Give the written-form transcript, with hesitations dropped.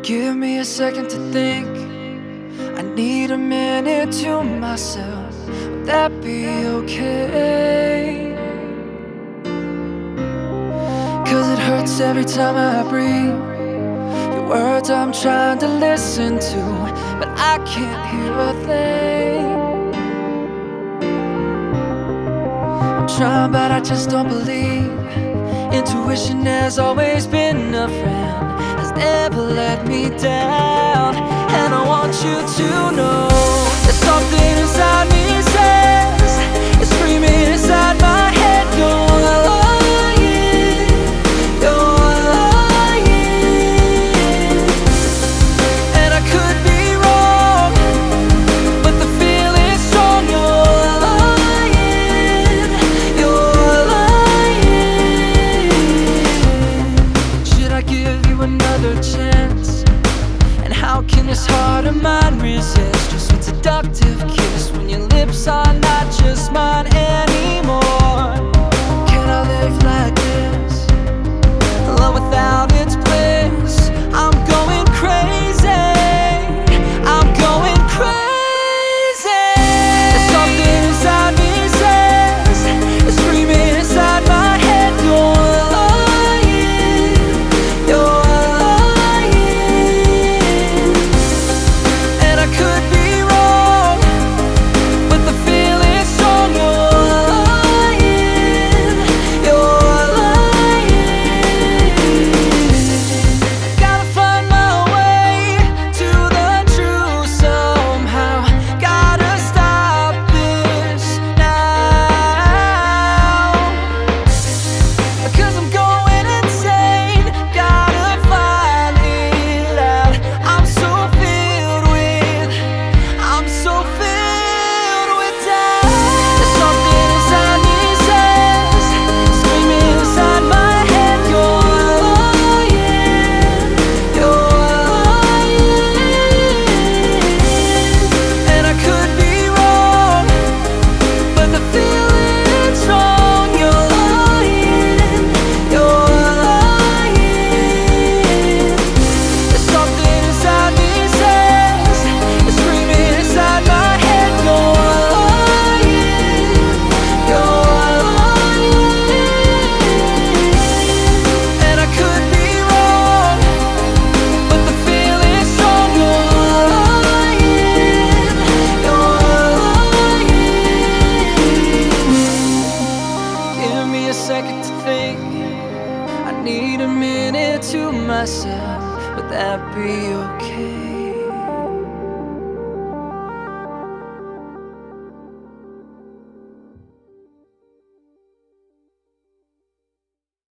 Give me a second to think. I need a minute to myself. Would that be okay? 'Cause it hurts every time I breathe. Your words I'm trying to listen to, but I can't hear a thing. I'm trying, but I just don't believe. Intuition has always been a friend, has never let me down. And I want you to know that something inside me says, it's screaming inside my head, you're lying, you're lying. And I could be wrong, but the feeling's strong. You're lying, you're lying. Should I give you another chance? And how can this heart of mine resist just a seductive kiss when your lips are not just mine anymore? Can I live like this? Love without its bliss. I'm going crazy, I'm going crazy. There's something inside me says, it's screaming inside my head, you're lying, you're lying. And I could be wrong, but the feeling's strong. You're lying, you're lying. Gotta find my way to the truth somehow. Gotta stop this now, 'cause I'm going insane. Gotta find it out. I'm so filled with doubt. There's something inside me says, screaming inside my head, you're lying, you're lying. And I could be wrong, but the feeling's strong. You're lying, you're lying. There's something inside me says, it's screaming inside my head, you're lying, you're lying. And I could be wrong, but the feeling's strong. You're lying, you're lying. Give me a second to think. I need a minute to myself. Would that be okay?